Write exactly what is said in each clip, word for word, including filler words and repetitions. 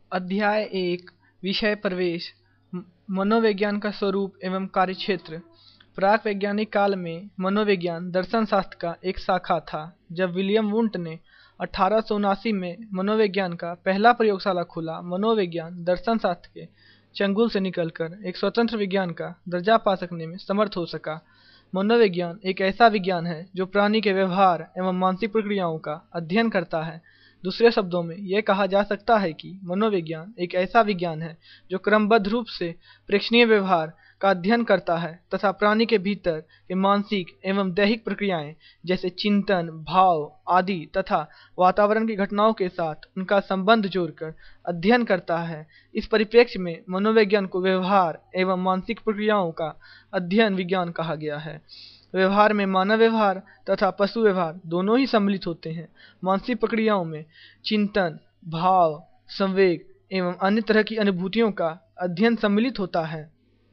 अध्याय एक विषय प्रवेश म- मनोविज्ञान का स्वरूप एवं कार्यक्षेत्र। प्राक वैज्ञानिक काल में मनोविज्ञान दर्शन शास्त्र का एक शाखा था। जब विलियम वुंट ने अठारह सौ उनासी में मनोविज्ञान का पहला प्रयोगशाला खोला, मनोविज्ञान दर्शन शास्त्र के चंगुल से निकलकर एक स्वतंत्र विज्ञान का दर्जा पा सकने में समर्थ हो सका। मनोविज्ञान एक ऐसा विज्ञान है जो प्राणी के व्यवहार एवं मानसिक प्रक्रियाओं का अध्ययन करता है। दूसरे शब्दों में यह कहा जा सकता है कि मनोविज्ञान एक ऐसा विज्ञान है जो क्रमबद्ध रूप से प्रेक्षणीय व्यवहार का अध्ययन करता है तथा प्राणी के भीतर के मानसिक एवं दैहिक प्रक्रियाएं जैसे चिंतन, भाव आदि तथा वातावरण की घटनाओं के साथ उनका संबंध जोड़कर अध्ययन करता है। इस परिप्रेक्ष्य में मनोविज्ञान को व्यवहार एवं मानसिक प्रक्रियाओं का अध्ययन विज्ञान कहा गया है। व्यवहार में मानव व्यवहार तथा पशु व्यवहार दोनों ही सम्मिलित होते हैं। मानसिक प्रक्रियाओं में चिंतन, भाव, संवेग एवं अन्य तरह की अनुभूतियों का अध्ययन सम्मिलित होता है।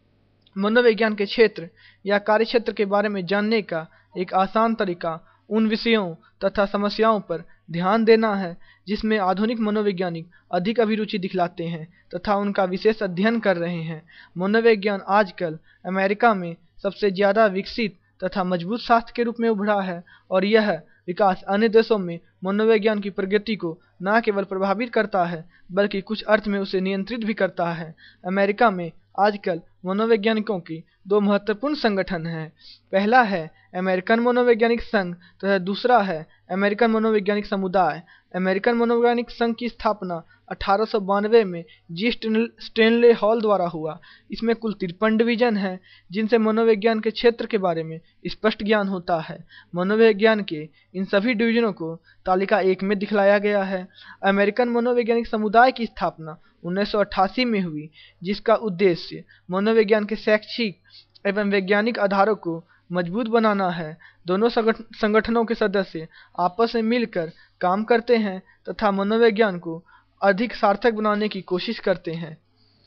मनोविज्ञान के क्षेत्र या कार्यक्षेत्र के बारे में जानने का एक आसान तरीका उन विषयों तथा समस्याओं पर ध्यान देना है जिसमें आधुनिक मनोवैज्ञानिक अधिक अभिरुचि दिखलाते हैं तथा उनका विशेष अध्ययन कर रहे हैं। मनोविज्ञान आजकल अमेरिका में सबसे ज्यादा विकसित तथा मजबूत शास्त्र के रूप में उभरा है और यह विकास अन्य देशों में मनोविज्ञान की प्रगति को न केवल प्रभावित करता है बल्कि कुछ अर्थ में उसे नियंत्रित भी करता है। अमेरिका में आजकल मनोवैज्ञानिकों की दो महत्वपूर्ण संगठन हैं। पहला है अमेरिकन मनोवैज्ञानिक संघ तथा दूसरा है अमेरिकन मनोवैज्ञानिक समुदाय। अमेरिकन मनोवैज्ञानिक संघ की स्थापना अठारह सौ बानवे में जी स्टेनले हॉल द्वारा हुआ। इसमें कुल तिरपन डिवीजन है जिनसे मनोविज्ञान के क्षेत्र के बारे में स्पष्ट ज्ञान होता है। मनोविज्ञान के इन सभी डिवीजनों को तालिका एक में दिखलाया गया है। अमेरिकन मनोवैज्ञानिक समुदाय की स्थापना उन्नीस सौ अट्ठासी में हुई, जिसका उद्देश्य मनोविज्ञान के शैक्षिक एवं वैज्ञानिक आधारों को मजबूत बनाना है। दोनों संगठनों के सदस्य आपस में मिलकर काम करते हैं तथा मनोविज्ञान को अधिक सार्थक बनाने की कोशिश करते हैं।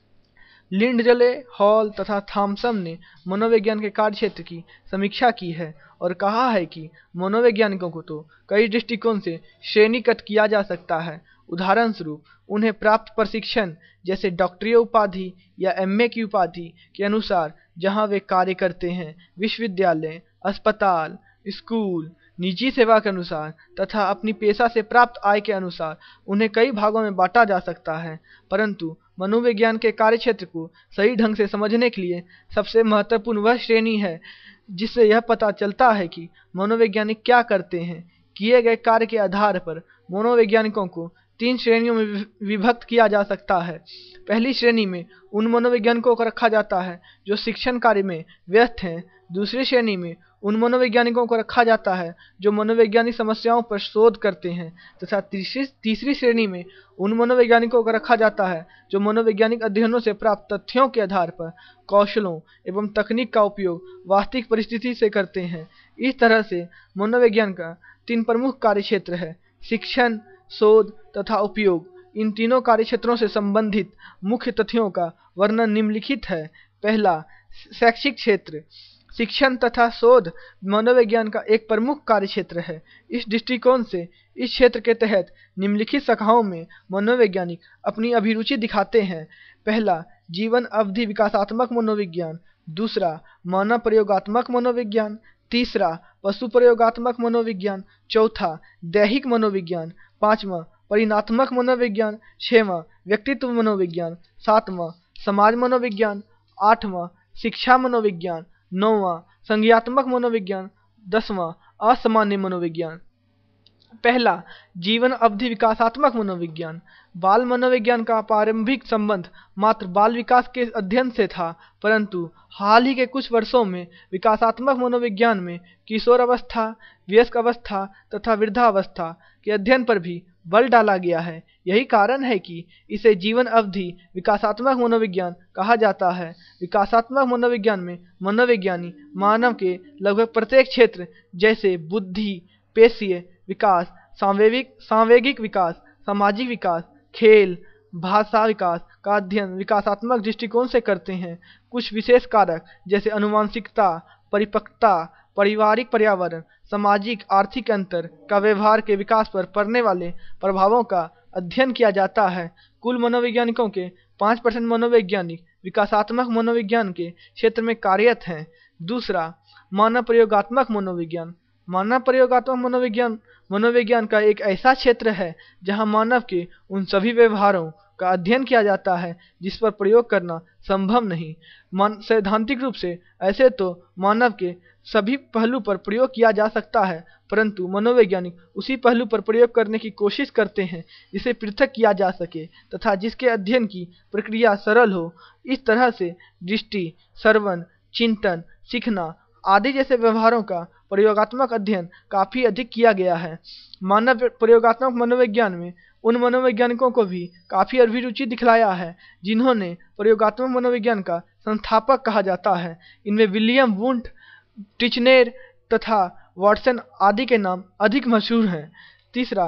लिंडले, हॉल तथा थॉमसन ने मनोविज्ञान के कार्यक्षेत्र की समीक्षा की है और कहा है कि मनोवैज्ञानिकों को तो कई दृष्टिकोण से श्रेणीगत किया जा सकता है। उदाहरण स्वरूप उन्हें प्राप्त प्रशिक्षण जैसे डॉक्टरीय उपाधि या एमए की उपाधि के अनुसार जहां वे कार्य करते हैं, विश्वविद्यालय, अस्पताल, स्कूल, निजी सेवा के अनुसार तथा अपनी पेशा से प्राप्त आय के अनुसार उन्हें कई भागों में बांटा जा सकता है। परंतु मनोविज्ञान के कार्यक्षेत्र को सही ढंग से समझने के लिए सबसे महत्वपूर्ण वह श्रेणी है जिससे यह पता चलता है कि मनोवैज्ञानिक क्या करते हैं। किए गए कार्य के आधार पर मनोवैज्ञानिकों को तीन श्रेणियों में विभक्त किया जा सकता है। पहली श्रेणी में उन मनोवैज्ञानिकों को रखा जाता है जो शिक्षण कार्य में व्यस्त हैं। दूसरी श्रेणी में उन मनोवैज्ञानिकों को रखा जाता है जो मनोवैज्ञानिक समस्याओं पर शोध करते हैं तथा तीसरी तीसरी श्रेणी में उन मनोवैज्ञानिकों को रखा जाता है जो मनोवैज्ञानिक अध्ययनों से प्राप्त तथ्यों के आधार पर कौशलों एवं तकनीक का उपयोग वास्तविक परिस्थिति से करते हैं। इस तरह से मनोविज्ञान का तीन प्रमुख कार्यक्षेत्र है: शिक्षण, शोध तथा उपयोग। इन तीनों कार्यक्षेत्रों से संबंधित मुख्य तथ्यों का वर्णन निम्नलिखित है। पहला, शैक्षिक क्षेत्र। शिक्षण तथा शोध मनोविज्ञान का एक प्रमुख कार्यक्षेत्र है। इस दृष्टिकोण से इस क्षेत्र के तहत निम्नलिखित शाखाओं में मनोवैज्ञानिक अपनी अभिरुचि दिखाते हैं। पहला, जीवन अवधि विकासात्मक मनोविज्ञान। दूसरा, मानव प्रयोगात्मक मनोविज्ञान। तीसरा, पशु प्रयोगात्मक मनोविज्ञान। चौथा, दैहिक मनोविज्ञान। पांचवा, परिणात्मक मनोविज्ञान। छठवां, व्यक्तित्व मनोविज्ञान। सातवां, समाज मनोविज्ञान। आठवां, शिक्षा मनोविज्ञान। नौवां, संज्ञात्मक मनोविज्ञान। दसवां, असामान्य मनोविज्ञान। पहला, जीवन अवधि विकासात्मक मनोविज्ञान। बाल मनोविज्ञान का प्रारंभिक संबंध मात्र बाल विकास के अध्ययन से था, परंतु हाल ही के कुछ वर्षों में विकासात्मक मनोविज्ञान में किशोर अवस्था, वयस्क अवस्था तथा वृद्धावस्था के अध्ययन पर भी बल डाला गया है। यही कारण है कि इसे जीवन अवधि विकासात्मक मनोविज्ञान कहा जाता है। विकासात्मक मनोविज्ञान में मनोविज्ञानी मानव के लगभग प्रत्येक क्षेत्र जैसे बुद्धि, पेशीय विकास, सांवेगिक सांवेगिक विकास, सामाजिक विकास, खेल, भाषा विकास का अध्ययन विकासात्मक दृष्टिकोण से करते हैं। कुछ विशेष कारक जैसे अनुवांशिकता, परिपक्वता, पारिवारिक पर्यावरण, सामाजिक आर्थिक अंतर का व्यवहार के विकास पर पड़ने वाले प्रभावों का अध्ययन किया जाता है। कुल मनोवैज्ञानिकों के पाँच परसेंट मनोवैज्ञानिक विकासात्मक मनोविज्ञान के क्षेत्र में कार्यरत हैं। दूसरा, मानव प्रयोगात्मक मनोविज्ञान। मानव प्रयोगात्मक मनोविज्ञान मनोविज्ञान का एक ऐसा क्षेत्र है जहां मानव के उन सभी व्यवहारों का अध्ययन किया जाता है जिस पर प्रयोग करना संभव नहीं। मान सैद्धांतिक रूप से ऐसे तो मानव के सभी पहलू पर प्रयोग किया जा सकता है, परंतु मनोवैज्ञानिक उसी पहलू पर प्रयोग करने की कोशिश करते हैं जिसे पृथक किया जा सके तथा जिसके अध्ययन की प्रक्रिया सरल हो। इस तरह से दृष्टि, श्रवण, चिंतन, सीखना आदि जैसे व्यवहारों का प्रयोगात्मक अध्ययन काफी अधिक किया गया है। मानव प्रयोगात्मक मनोविज्ञान में उन मनोवैज्ञानिकों को भी काफी अभिरुचि दिखलाया है जिन्होंने प्रयोगात्मक मनोविज्ञान का संस्थापक कहा जाता है। इनमें विलियम वुंट, टिचनेर तथा वाटसन आदि के नाम अधिक मशहूर हैं। तीसरा,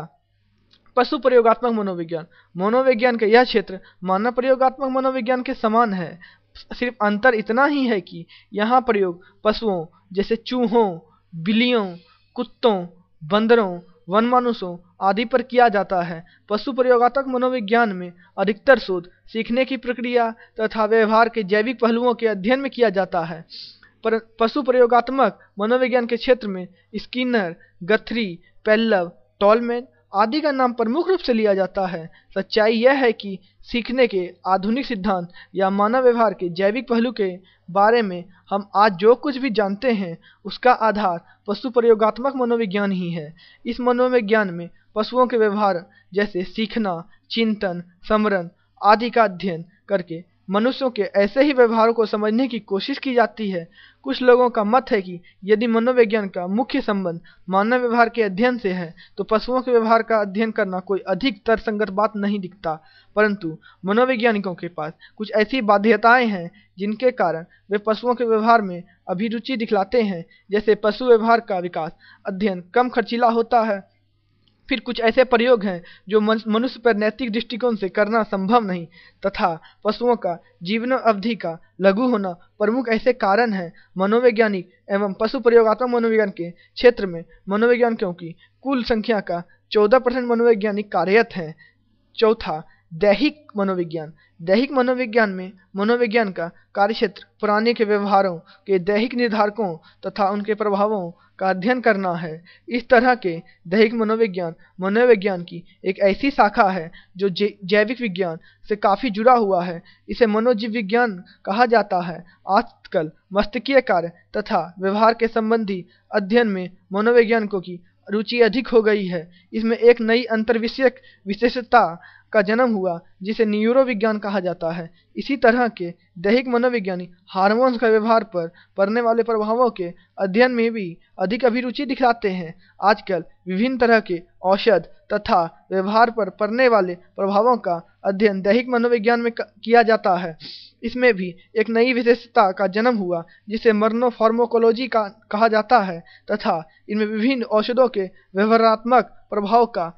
पशु प्रयोगात्मक मनोविज्ञान। मनोविज्ञान का यह क्षेत्र मानव प्रयोगात्मक मनोविज्ञान के समान है, सिर्फ अंतर इतना ही है कि यहाँ प्रयोग पशुओं जैसे चूहों, बिल्लियों, कुत्तों, बंदरों, वनमानुषों आदि पर किया जाता है। पशु प्रयोगात्मक मनोविज्ञान में अधिकतर शोध सीखने की प्रक्रिया तथा व्यवहार के जैविक पहलुओं के अध्ययन में किया जाता है। पर पशु प्रयोगात्मक मनोविज्ञान के क्षेत्र में स्किनर, गथरी, पेल्लव, टॉलमैन आदि का नाम प्रमुख रूप से लिया जाता है। सच्चाई यह है कि सीखने के आधुनिक सिद्धांत या मानव व्यवहार के जैविक पहलू के बारे में हम आज जो कुछ भी जानते हैं उसका आधार पशु प्रयोगात्मक मनोविज्ञान ही है। इस मनोविज्ञान में पशुओं के व्यवहार जैसे सीखना, चिंतन, स्मरण आदि का अध्ययन करके मनुष्यों के ऐसे ही व्यवहारों को समझने की कोशिश की जाती है। कुछ लोगों का मत है कि यदि मनोविज्ञान का मुख्य संबंध मानव व्यवहार के अध्ययन से है तो पशुओं के व्यवहार का अध्ययन करना कोई अधिक तर्कसंगत बात नहीं दिखता, परंतु मनोवैज्ञानिकों के पास कुछ ऐसी बाध्यताएं हैं जिनके कारण वे पशुओं के व्यवहार में अभिरुचि दिखलाते हैं। जैसे पशु व्यवहार का विकास अध्ययन कम खर्चीला होता है। फिर कुछ ऐसे प्रयोग हैं जो मनुष्य पर नैतिक दृष्टिकोण से करना संभव नहीं, तथा पशुओं का जीवन अवधि का लघु होना प्रमुख ऐसे कारण हैं। मनोवैज्ञानिक एवं पशु प्रयोगात्मक मनोविज्ञान के क्षेत्र में मनोवैज्ञानिकों की कुल संख्या का चौदह परसेंट मनोवैज्ञानिक कार्यरत हैं। चौथा, दैहिक मनोविज्ञान। दैहिक मनोविज्ञान में मनोविज्ञान का कार्यक्षेत्र प्राणी के व्यवहारों के दैहिक निर्धारकों तथा उनके प्रभावों का अध्ययन करना है। इस तरह के दैहिक मनोविज्ञान मनोविज्ञान की एक ऐसी शाखा है जो जैविक विज्ञान से काफी जुड़ा हुआ है। इसे मनोजीव विज्ञान कहा जाता है। आजकल मस्तिष्कीय कार्य तथा व्यवहार के संबंधी अध्ययन में मनोवैज्ञानिकों की रुचि अधिक हो गई है। इसमें एक नई अंतर्विषयक विशेषता का जन्म हुआ जिसे न्यूरोविज्ञान कहा जाता है। इसी तरह के दैहिक मनोविज्ञानी हार्मोन्स का व्यवहार पर पड़ने वाले प्रभावों के अध्ययन में भी अधिक अभिरुचि दिखलाते हैं। आजकल विभिन्न तरह के औषध तथा व्यवहार पर पड़ने वाले प्रभावों का अध्ययन दैहिक मनोविज्ञान में किया जाता है। इसमें भी एक नई विशेषता का जन्म हुआ जिसे मर्नोफार्माकोलॉजी का कहा जाता है, तथा इनमें विभिन्न औषधों के व्यवहारात्मक प्रभाव का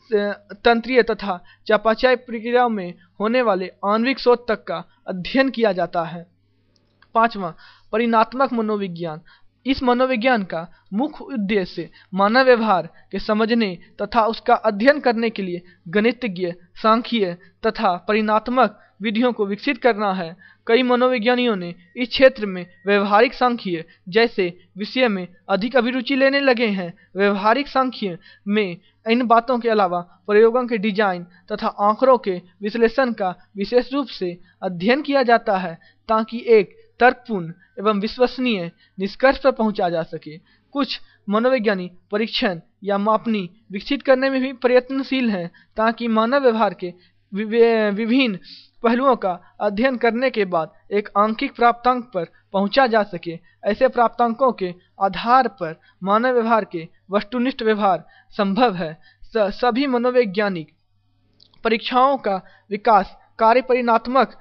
तंत्रीय तथा चयापचय प्रक्रियाओं में होने वाले आणविक शोध तक का अध्ययन किया जाता है। पांचवा, परिणात्मक मनोविज्ञान। इस मनोविज्ञान का मुख्य उद्देश्य मानव व्यवहार के समझने तथा उसका अध्ययन करने के लिए गणितज्ञ, सांख्यिकीय तथा परिणात्मक विधियों को विकसित करना है। कई मनोविज्ञानियों ने इस क्षेत्र में व्यवहारिक सांख्यिकीय जैसे विषय में अधिक अभिरुचि लेने लगे हैं। व्यवहारिक सांख्यिकीय में इन बातों के अलावा प्रयोगों के डिजाइन तथा आंकड़ों के विश्लेषण का विशेष रूप से अध्ययन किया जाता है ताकि एक तर्कपूर्ण एवं विश्वसनीय निष्कर्ष पर पहुंचा जा सके। कुछ मनोवैज्ञानिक परीक्षण या मापनी विकसित करने में भी प्रयत्नशील हैं ताकि मानव व्यवहार के विभिन्न पहलुओं का अध्ययन करने के बाद एक आंकिक प्राप्तांक पर पहुंचा जा सके। ऐसे प्राप्तांकों के आधार पर मानव व्यवहार के वस्तुनिष्ठ व्यवहार संभव है। स, सभी मनोवैज्ञानिक परीक्षाओं का विकास कार्य परिणात्मक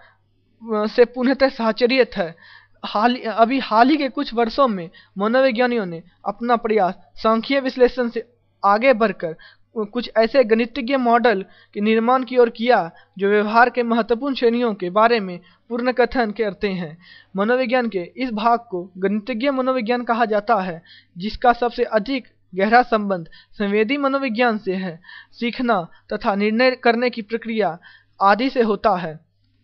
से पूर्णतः साहचर्यत है। हाल अभी हाल ही के कुछ वर्षों में मनोवैज्ञानियों ने अपना प्रयास सांख्यिकीय विश्लेषण से आगे बढ़कर कुछ ऐसे गणितज्ञ मॉडल के निर्माण की ओर किया जो व्यवहार के महत्वपूर्ण श्रेणियों के बारे में पूर्ण कथन करते हैं। मनोविज्ञान के इस भाग को गणितज्ञ मनोविज्ञान कहा जाता है, जिसका सबसे अधिक गहरा संबंध संवेदी मनोविज्ञान से है। सीखना तथा निर्णय करने की प्रक्रिया आदि से होता है।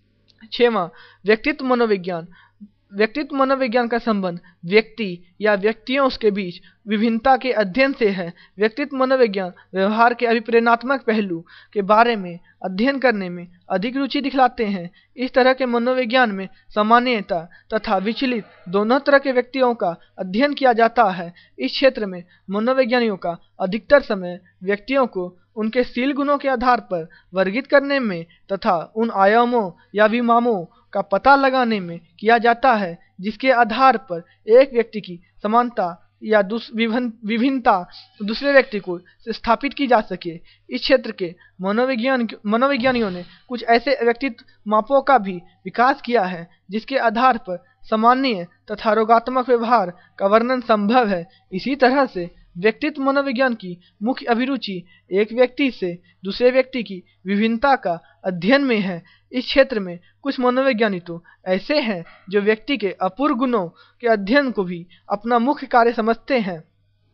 छठवां, व्यक्तित्व मनोविज्ञान। व्यक्तित्व मनोविज्ञान का संबंध व्यक्ति या व्यक्तियों के बीच विभिन्नता के अध्ययन से है। व्यक्तित्व मनोविज्ञान व्यवहार के अभिप्रेरणात्मक पहलू के बारे में अध्ययन करने में अधिक रुचि दिखलाते हैं। इस तरह के मनोविज्ञान में सामान्यता तथा विचलित दोनों तरह के व्यक्तियों का अध्ययन किया जाता है। इस क्षेत्र में मनोवैज्ञानिकों का अधिकतर समय व्यक्तियों को उनके शील गुणों के आधार पर वर्गीकृत करने में तथा उन आयामों या विमानों का पता लगाने में किया जाता है जिसके आधार पर एक व्यक्ति की समानता या विभिन्नता दूसरे व्यक्ति को स्थापित की जा सके। इस क्षेत्र के मनोविज्ञान मनोविज्ञानियों ने कुछ ऐसे व्यक्तित्व मापों का भी विकास किया है जिसके आधार पर सामान्य तथा रोगात्मक व्यवहार का वर्णन संभव है। इसी तरह से व्यक्तित्व मनोविज्ञान की मुख्य अभिरुचि एक व्यक्ति से दूसरे व्यक्ति की विभिन्नता का अध्ययन में है। इस क्षेत्र में कुछ मनोवैज्ञानिक तो ऐसे हैं जो व्यक्ति के अपूर्व गुणों के अध्ययन को भी अपना मुख्य कार्य समझते हैं।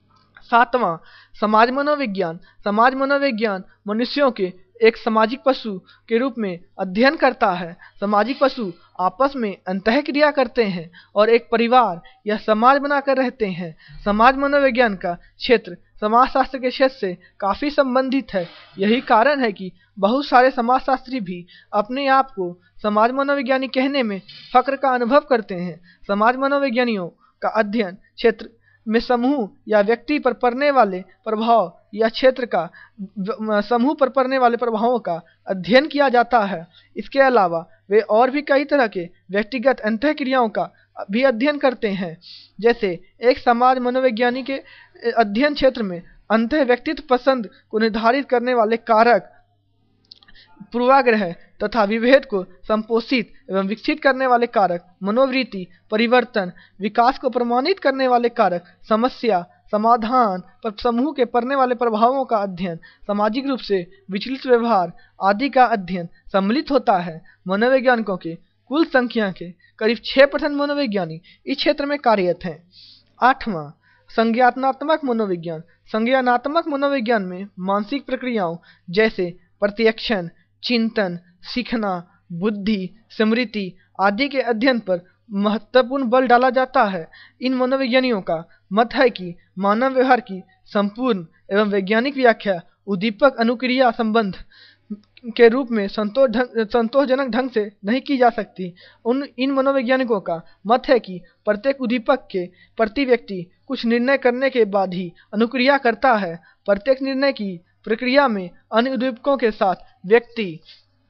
सातवां, समाज मनोविज्ञान। समाज मनोविज्ञान मनुष्यों के एक सामाजिक पशु के रूप में अध्ययन करता है। सामाजिक पशु आपस में अंतःक्रिया करते हैं और एक परिवार या समाज बनाकर रहते हैं। समाज मनोविज्ञान का क्षेत्र समाजशास्त्र के क्षेत्र से काफ़ी संबंधित है। यही कारण है कि बहुत सारे समाजशास्त्री भी अपने आप को समाज मनोविज्ञानी कहने में फक्र का अनुभव करते हैं। समाज मनोविज्ञानियों का अध्ययन क्षेत्र में समूह या व्यक्ति पर पड़ने वाले प्रभाव या क्षेत्र का समूह पर पड़ने वाले प्रभावों का अध्ययन किया जाता है। इसके अलावा वे और भी कई तरह के व्यक्तिगत अंतःक्रियाओं का भी अध्ययन करते हैं। जैसे एक समाज मनोविज्ञानी के अध्ययन क्षेत्र में अंतः व्यक्तित्व पसंद को निर्धारित करने वाले कारक, पूर्वाग्रह तथा विभेद को संपोषित एवं विकसित करने वाले कारक, मनोवृत्ति परिवर्तन, विकास को प्रमाणित करने वाले कारक, समस्या समाधान पर समूह के पड़ने वाले प्रभावों का अध्ययन, सामाजिक रूप से विचलित व्यवहार आदि का अध्ययन सम्मिलित होता है। मनोवैज्ञानिकों के कुल संख्या के करीब छह परसेंट मनोविज्ञानी इस क्षेत्र में कार्यरत हैं। आठवां, संज्ञानात्मक मनोविज्ञान। संज्ञानात्मक मनोविज्ञान में मानसिक प्रक्रियाओं जैसे प्रत्यक्षण, चिंतन, सीखना, बुद्धि, स्मृति आदि के अध्ययन पर महत्वपूर्ण बल डाला जाता है। इन मनोविज्ञानियों का मत है कि मानव व्यवहार की संपूर्ण एवं वैज्ञानिक व्याख्या उद्दीपक अनुक्रिया संबंध के रूप में संतोष संतोषजनक ढंग से नहीं की जा सकती। उन इन मनोवैज्ञानिकों का मत है कि प्रत्येक उद्दीपक के प्रति व्यक्ति कुछ निर्णय करने के बाद ही अनुक्रिया करता है। प्रत्येक निर्णय की प्रक्रिया में अन्य उद्दीपकों के साथ व्यक्ति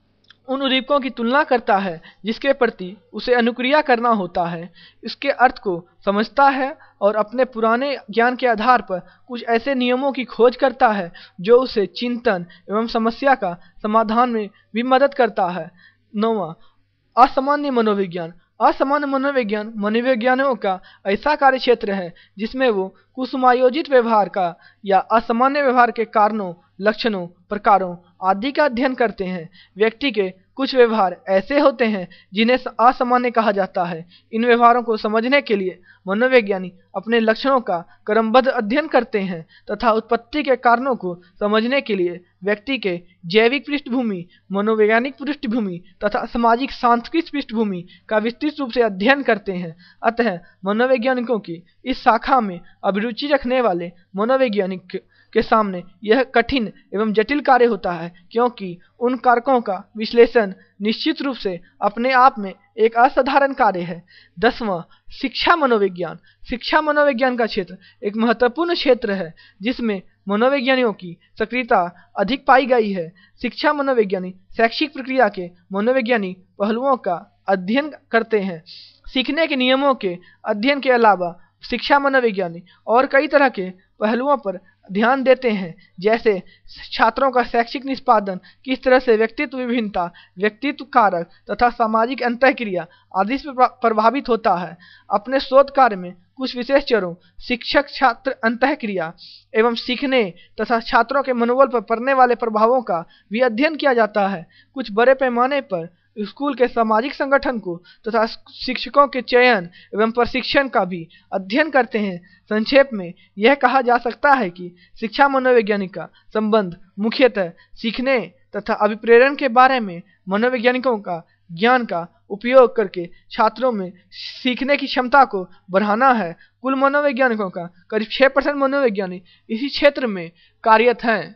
उन उद्दीपकों की तुलना करता है जिसके प्रति उसे अनुक्रिया करना होता है, इसके अर्थ को समझता है और अपने पुराने ज्ञान के आधार पर कुछ ऐसे नियमों की खोज करता है जो उसे चिंतन एवं समस्या का समाधान में भी मदद करता है। नौवां, असामान्य मनोविज्ञान। असामान्य मनोविज्ञान मनोविज्ञानियों का ऐसा कार्य क्षेत्र है जिसमें वो कुसुमायोजित व्यवहार का या असामान्य व्यवहार के कारणों, लक्षणों, प्रकारों आदि का अध्ययन करते हैं। व्यक्ति के कुछ व्यवहार ऐसे होते हैं जिन्हें असामान्य कहा जाता है। इन व्यवहारों को समझने के लिए मनोविज्ञानी अपने लक्षणों का क्रमबद्ध अध्ययन करते हैं तथा उत्पत्ति के कारणों को समझने के लिए व्यक्ति के जैविक पृष्ठभूमि, मनोवैज्ञानिक पृष्ठभूमि तथा सामाजिक सांस्कृतिक पृष्ठभूमि का विस्तृत रूप से अध्ययन करते हैं। अतः मनोवैज्ञानिकों की इस शाखा में अभिरुचि रखने वाले मनोवैज्ञानिक के सामने यह कठिन एवं जटिल कार्य होता है, क्योंकि उन कारकों का विश्लेषण निश्चित रूप से अपने आप में एक असाधारण कार्य है। दसवां, शिक्षा मनोविज्ञान। शिक्षा मनोविज्ञान का क्षेत्र एक महत्वपूर्ण क्षेत्र है जिसमें मनोविज्ञानियों की सक्रियता अधिक पाई गई है। शिक्षा मनोविज्ञानी शैक्षिक प्रक्रिया के मनोवैज्ञानिक पहलुओं का अध्ययन करते हैं। सीखने के नियमों के अध्ययन के अलावा शिक्षा मनोविज्ञानी और कई तरह के पहलुओं पर ध्यान देते हैं, जैसे छात्रों का शैक्षिक निष्पादन किस तरह से व्यक्तित्व विभिन्नता, व्यक्तित्व कारक तथा सामाजिक अंतःक्रिया आदि से प्रभावित होता है। अपने शोध कार्य में कुछ विशेष चरों, शिक्षक छात्र अंतःक्रिया एवं सीखने तथा छात्रों के मनोबल पर पड़ने वाले प्रभावों का भी अध्ययन किया जाता है। कुछ बड़े पैमाने पर स्कूल के सामाजिक संगठन को तथा शिक्षकों के चयन एवं प्रशिक्षण का भी अध्ययन करते हैं। संक्षेप में यह कहा जा सकता है कि शिक्षा मनोवैज्ञानिक का संबंध मुख्यतः सीखने तथा अभिप्रेरण के बारे में मनोवैज्ञानिकों का ज्ञान का उपयोग करके छात्रों में सीखने की क्षमता को बढ़ाना है। कुल मनोवैज्ञानिकों का करीब छह परसेंट मनोवैज्ञानिक इसी क्षेत्र में कार्यरत हैं।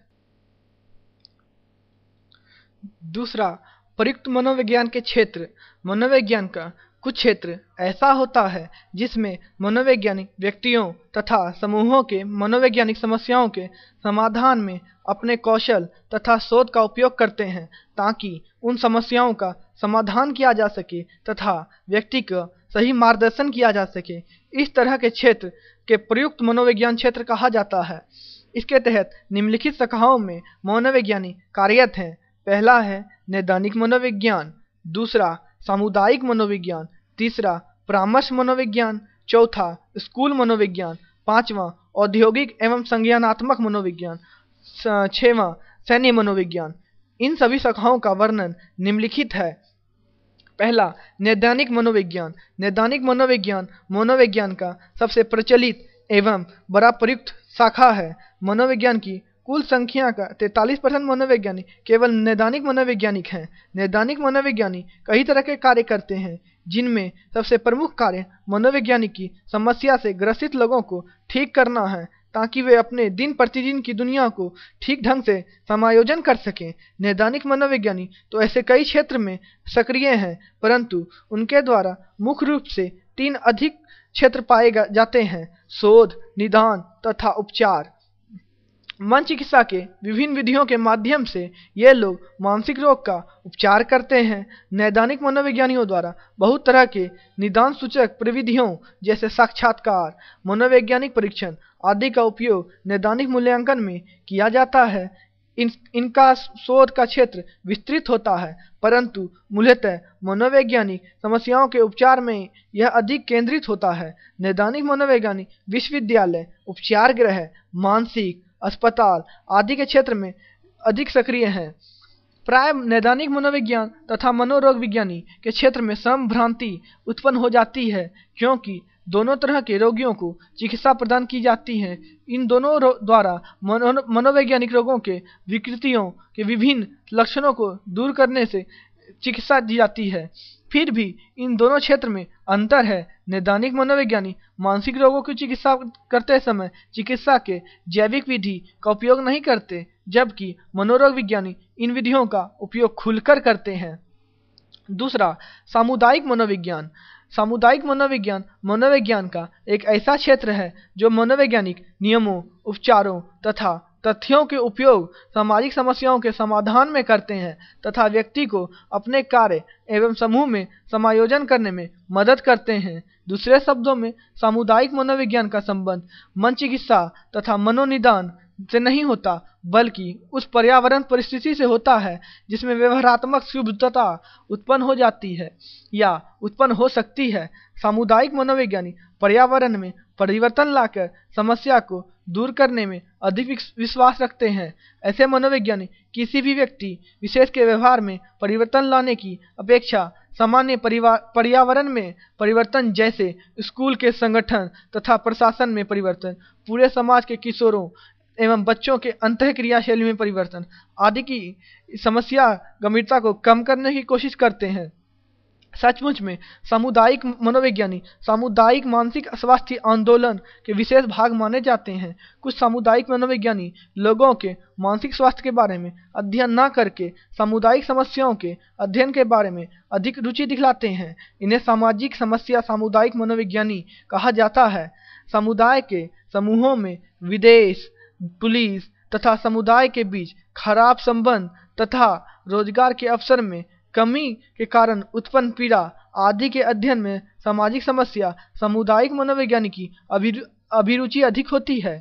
दूसरा, प्रयुक्त मनोविज्ञान के क्षेत्र। मनोविज्ञान का कुछ क्षेत्र ऐसा होता है जिसमें मनोवैज्ञानिक व्यक्तियों तथा समूहों के मनोवैज्ञानिक समस्याओं के समाधान में अपने कौशल तथा शोध का उपयोग करते हैं ताकि उन समस्याओं का समाधान किया जा सके तथा व्यक्ति का सही मार्गदर्शन किया जा सके। इस तरह के क्षेत्र के प्रयुक्त मनोविज्ञान क्षेत्र कहा जाता है। इसके तहत निम्नलिखित शाखाओं में मनोवैज्ञानिक कार्यरत हैं। पहला है नैदानिक मनोविज्ञान, दूसरा सामुदायिक मनोविज्ञान, तीसरा परामर्श मनोविज्ञान, चौथा स्कूल मनोविज्ञान, पांचवा औद्योगिक एवं संज्ञानात्मक मनोविज्ञान, छठवां सैन्य मनोविज्ञान। इन सभी शाखाओं का वर्णन निम्नलिखित है। पहला, नैदानिक मनोविज्ञान। नैदानिक मनोविज्ञान मनोविज्ञान का सबसे प्रचलित एवं बड़ा प्रयुक्त शाखा है। मनोविज्ञान की कुल संख्या का तैंतालीस परसेंट मनोवैज्ञानिक केवल नैदानिक मनोवैज्ञानिक हैं। नैदानिक मनोवैज्ञानिक कई तरह के कार्य करते हैं, जिनमें सबसे प्रमुख कार्य मनोवैज्ञानिक की समस्या से ग्रसित लोगों को ठीक करना है ताकि वे अपने दिन प्रतिदिन की दुनिया को ठीक ढंग से समायोजन कर सकें। नैदानिक मनोवैज्ञानिक तो ऐसे कई क्षेत्र में सक्रिय हैं, परंतु उनके द्वारा मुख्य रूप से तीन अधिक क्षेत्र पाए जाते हैं: शोध, निदान तथा उपचार। मन चिकित्सा के विभिन्न विधियों के माध्यम से ये लोग मानसिक रोग का उपचार करते हैं। नैदानिक मनोवैज्ञानिकों द्वारा बहुत तरह के निदान सूचक प्रविधियों जैसे साक्षात्कार, मनोवैज्ञानिक परीक्षण आदि का उपयोग नैदानिक मूल्यांकन में किया जाता है। इन इनका शोध का क्षेत्र विस्तृत होता है, परंतु मूलतः मनोवैज्ञानिक समस्याओं के उपचार में यह अधिक केंद्रित होता है। नैदानिक मनोवैज्ञानिक विश्वविद्यालय, उपचार गृह, मानसिक अस्पताल आदि के क्षेत्र में अधिक सक्रिय हैं। प्राय नैदानिक मनोविज्ञान तथा मनोरोग विज्ञानी के क्षेत्र में संभ्रांति उत्पन्न हो जाती है, क्योंकि दोनों तरह के रोगियों को चिकित्सा प्रदान की जाती है। इन दोनों द्वारा मनो मनोवैज्ञानिक रोगों के विकृतियों के विभिन्न लक्षणों को दूर करने से चिकित्सा दी जाती है। फिर भी इन दोनों क्षेत्र में अंतर है। नैदानिक मनोवैज्ञानिक मानसिक रोगों की चिकित्सा करते समय चिकित्सा के जैविक विधि का उपयोग नहीं करते, जबकि मनोरोग विज्ञानी इन विधियों का उपयोग खुलकर करते हैं। दूसरा, सामुदायिक मनोविज्ञान। सामुदायिक मनोविज्ञान मनोविज्ञान का एक ऐसा क्षेत्र है जो मनोवैज्ञानिक नियमों, उपचारों तथा तथ्यों के उपयोग सामाजिक समस्याओं के समाधान में करते हैं तथा व्यक्ति को अपने कार्य एवं समूह में समायोजन करने में मदद करते हैं। दूसरे शब्दों में, सामुदायिक मनोविज्ञान का संबंध मन चिकित्सा तथा मनोनिदान से नहीं होता, बल्कि उस पर्यावरण परिस्थिति से होता है जिसमें व्यवहारात्मक शुद्धता उत्पन्न हो जाती है या उत्पन्न हो सकती है। सामुदायिक मनोविज्ञानी पर्यावरण में परिवर्तन लाकर समस्या को दूर करने में अधिक विश्वास रखते हैं। ऐसे मनोविज्ञानी किसी भी व्यक्ति विशेष के व्यवहार में परिवर्तन लाने की अपेक्षा सामान्य पर्यावरण में परिवर्तन जैसे स्कूल के संगठन तथा प्रशासन में परिवर्तन, पूरे समाज के किशोरों एवं बच्चों के अंतःक्रियाशैली में परिवर्तन आदि की समस्या गंभीरता को कम करने की कोशिश करते हैं। सचमुच में सामुदायिक मनोविज्ञानी सामुदायिक मानसिक स्वास्थ्य आंदोलन के विशेष भाग माने जाते हैं। कुछ सामुदायिक मनोविज्ञानी लोगों के मानसिक स्वास्थ्य के बारे में अध्ययन न करके सामुदायिक समस्याओं के अध्ययन के बारे में अधिक रुचि दिखलाते हैं। इन्हें सामाजिक समस्या सामुदायिक मनोविज्ञानी कहा जाता है। समुदाय के समूहों में विदेश, पुलिस तथा समुदाय के बीच खराब संबंध तथा रोजगार के अवसर में कमी के कारण उत्पन्न पीड़ा आदि के अध्ययन में सामाजिक समस्या सामुदायिक मनोविज्ञान की अभिरुचि अधिक होती है।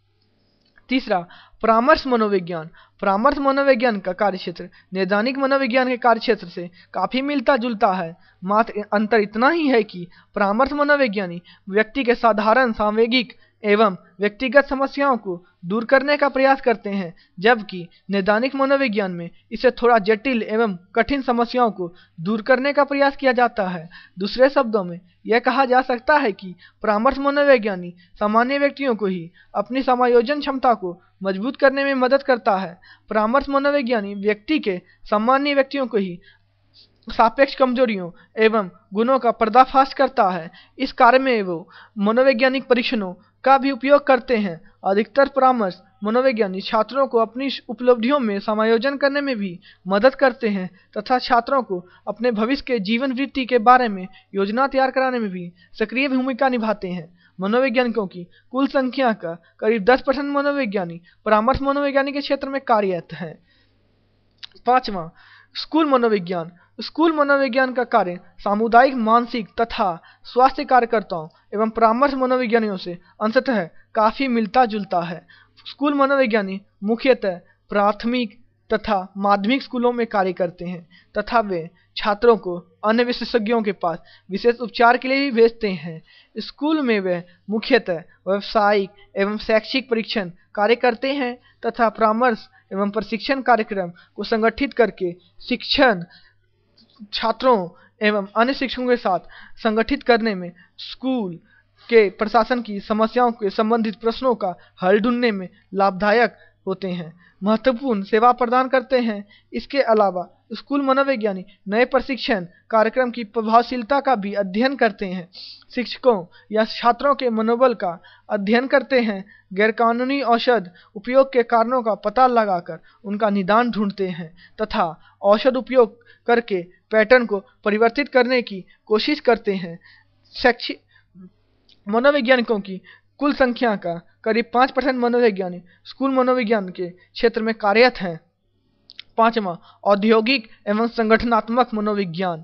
तीसरा, परामर्श मनोविज्ञान। परामर्श मनोविज्ञान का कार्यक्षेत्र नैदानिक मनोविज्ञान के कार्यक्षेत्र से काफी मिलता जुलता है, मात्र अंतर इतना ही है कि परामर्श मनोविज्ञानी व्यक्ति के साधारण सामवेगिक एवं व्यक्तिगत समस्याओं को दूर करने का प्रयास करते हैं, जबकि नैदानिक मनोविज्ञान में इससे थोड़ा जटिल एवं कठिन समस्याओं को दूर करने का प्रयास किया जाता है। दूसरे शब्दों में यह कहा जा सकता है कि परामर्श मनोवैज्ञानी सामान्य व्यक्तियों को ही अपनी समायोजन क्षमता को मजबूत करने में मदद करता है। परामर्श मनोवैज्ञानी व्यक्ति के सामान्य व्यक्तियों को ही सापेक्ष कमजोरियों एवं गुणों का पर्दाफाश करता है। इस कार्य में वो मनोवैज्ञानिक परीक्षणों का भी उपयोग करते हैं। अधिकतर परामर्श मनोवैज्ञानिक छात्रों को अपनी उपलब्धियों में समायोजन करने में भी मदद करते हैं तथा छात्रों को अपने भविष्य के जीवन वृत्ति के बारे में योजना तैयार कराने में भी सक्रिय भूमिका निभाते हैं। मनोवैज्ञानिकों की कुल संख्या का करीब दस परसेंट मनोवैज्ञानिक परामर्श मनोवैज्ञानिक के क्षेत्र में कार्यरत हैं। पांचवा, स्कूल मनोविज्ञान। स्कूल मनोविज्ञान का कार्य सामुदायिक मानसिक तथा स्वास्थ्य कार्यकर्ताओं एवं परामर्श मनोविज्ञानियों से अंशतः काफी मिलता जुलता है। स्कूल मनोविज्ञानी मुख्यतः प्राथमिक तथा माध्यमिक स्कूलों में कार्य करते हैं तथा वे छात्रों को अन्य विशेषज्ञों के पास विशेष उपचार के लिए भी भेजते हैं। स्कूल में वे मुख्यतः व्यावसायिक एवं शैक्षिक परीक्षण कार्य करते हैं तथा परामर्श एवं प्रशिक्षण कार्यक्रम को संगठित करके शिक्षण छात्रों एवं अन्य शिक्षकों के साथ संगठित करने में स्कूल के प्रशासन की समस्याओं के संबंधित प्रश्नों का हल ढूंढने में लाभदायक होते हैं, महत्वपूर्ण सेवा प्रदान करते हैं। इसके अलावा स्कूल मनोवैज्ञानिक नए प्रशिक्षण कार्यक्रम की प्रभावशीलता का भी अध्ययन करते हैं, शिक्षकों या छात्रों के मनोबल का अध्ययन करते हैं, गैरकानूनी औषध उपयोग के कारणों का पता लगाकर उनका निदान ढूंढते हैं तथा औषध उपयोग करके पैटर्न को परिवर्तित करने की कोशिश करते हैं। शैक्षिक मनोवैज्ञानिकों की कुल संख्या का करीब पाँच परसेंट मनोवैज्ञानिक स्कूल मनोविज्ञान के क्षेत्र में कार्यरत हैं। पांचवा, औद्योगिक एवं संगठनात्मक मनोविज्ञान।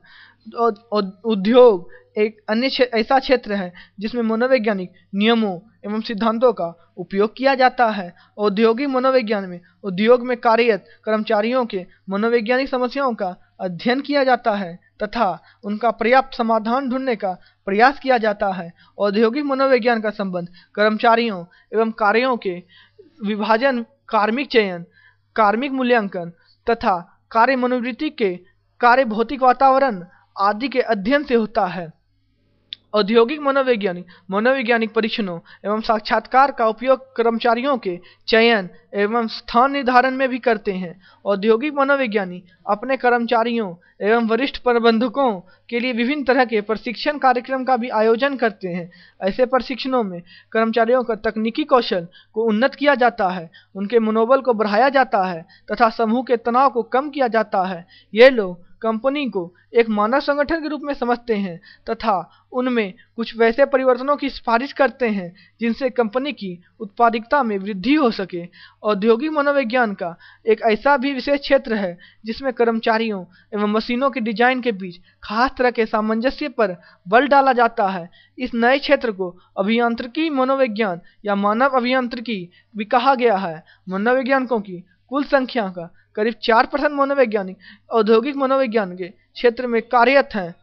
उद्योग एक अन्य ऐसा क्षेत्र है जिसमें मनोवैज्ञानिक नियमों एवं सिद्धांतों का उपयोग किया जाता है। औद्योगिक मनोविज्ञान में उद्योग में कार्यरत कर्मचारियों के मनोवैज्ञानिक समस्याओं का अध्ययन किया जाता है तथा उनका पर्याप्त समाधान ढूंढने का प्रयास किया जाता है। औद्योगिक मनोविज्ञान का संबंध कर्मचारियों एवं कार्यों के विभाजन, कार्मिक चयन, कार्मिक मूल्यांकन तथा कार्य मनोवृत्ति के कार्य भौतिक वातावरण आदि के अध्ययन से होता है। औद्योगिक मनोवैज्ञानिक मनोवैज्ञानिक परीक्षणों एवं साक्षात्कार का उपयोग कर्मचारियों के चयन एवं स्थान निर्धारण में भी करते हैं। औद्योगिक मनोवैज्ञानिक अपने कर्मचारियों एवं वरिष्ठ प्रबंधकों के लिए विभिन्न तरह के प्रशिक्षण कार्यक्रम का भी आयोजन करते हैं। ऐसे प्रशिक्षणों में कर्मचारियों का तकनीकी कौशल को उन्नत किया जाता है, उनके मनोबल को बढ़ाया जाता है तथा समूह के तनाव को कम किया जाता है। ये लोग कंपनी को एक मानव संगठन के रूप में समझते हैं तथा उनमें कुछ वैसे परिवर्तनों की सिफारिश करते हैं जिनसे कंपनी की उत्पादकता में वृद्धि हो सके। औद्योगिक मनोविज्ञान का एक ऐसा भी विशेष क्षेत्र है जिसमें कर्मचारियों एवं मशीनों के डिजाइन के बीच खास तरह के सामंजस्य पर बल डाला जाता है। इस नए क्षेत्र को अभियांत्रिकी मनोविज्ञान या मानव अभियांत्रिकी भी कहा गया है। मनोवैज्ञानिकों की कुल संख्या का करीब चार परसेंट मनोवैज्ञानिक औद्योगिक मनोविज्ञान के क्षेत्र में कार्यरत हैं।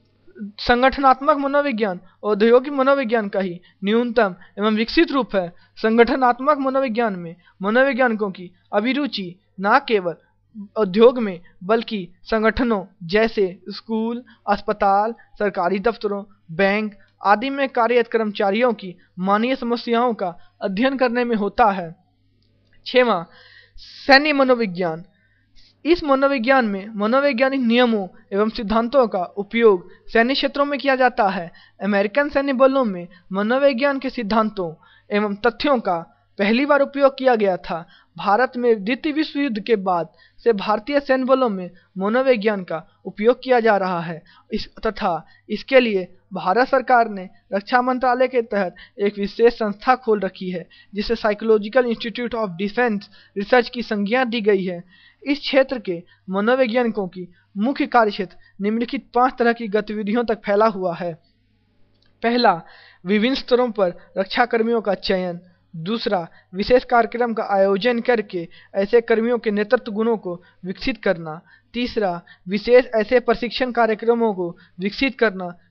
संगठनात्मक मनोविज्ञान औद्योगिक मनोविज्ञान का ही न्यूनतम एवं विकसित रूप है। संगठनात्मक मनोविज्ञान में मनोवैज्ञानिकों की अभिरुचि न केवल उद्योग में बल्कि संगठनों जैसे स्कूल, अस्पताल, सरकारी दफ्तरों, बैंक आदि में कार्यरत कर्मचारियों की मानवीय समस्याओं का अध्ययन करने में होता है। छठवां, सैन्य मनोविज्ञान। इस मनोविज्ञान में मनोवैज्ञानिक नियमों एवं सिद्धांतों का उपयोग सैन्य क्षेत्रों में किया जाता है। अमेरिकन सैन्य बलों में मनोविज्ञान के सिद्धांतों एवं तथ्यों का पहली बार उपयोग किया गया था। भारत में द्वितीय विश्व युद्ध के बाद से भारतीय सैन्य बलों में मनोविज्ञान का उपयोग किया जा रहा है इस तथा इसके लिए भारत सरकार ने रक्षा मंत्रालय के तहत एक विशेष संस्था खोल रखी है जिसे psychological institute of defence research की संज्ञा दी गई है। इस क्षेत्र के मनोवैज्ञानिकों की मुख्य कार्यक्षेत्र निम्नलिखित पांच तरह की गतिविधियों तक फैला हुआ है। पहला, विभिन्न स्तरों पर रक्षा कर्मियों का चयन। दूसरा, विशेष कार्यक्रम का आयोजन करके ऐसे कर्मियों के नेतृत्व गुणों को विकसित करना। तीसरा, विशेष ऐसे प्रशिक्षण कार्यक्रमों को विकसित करना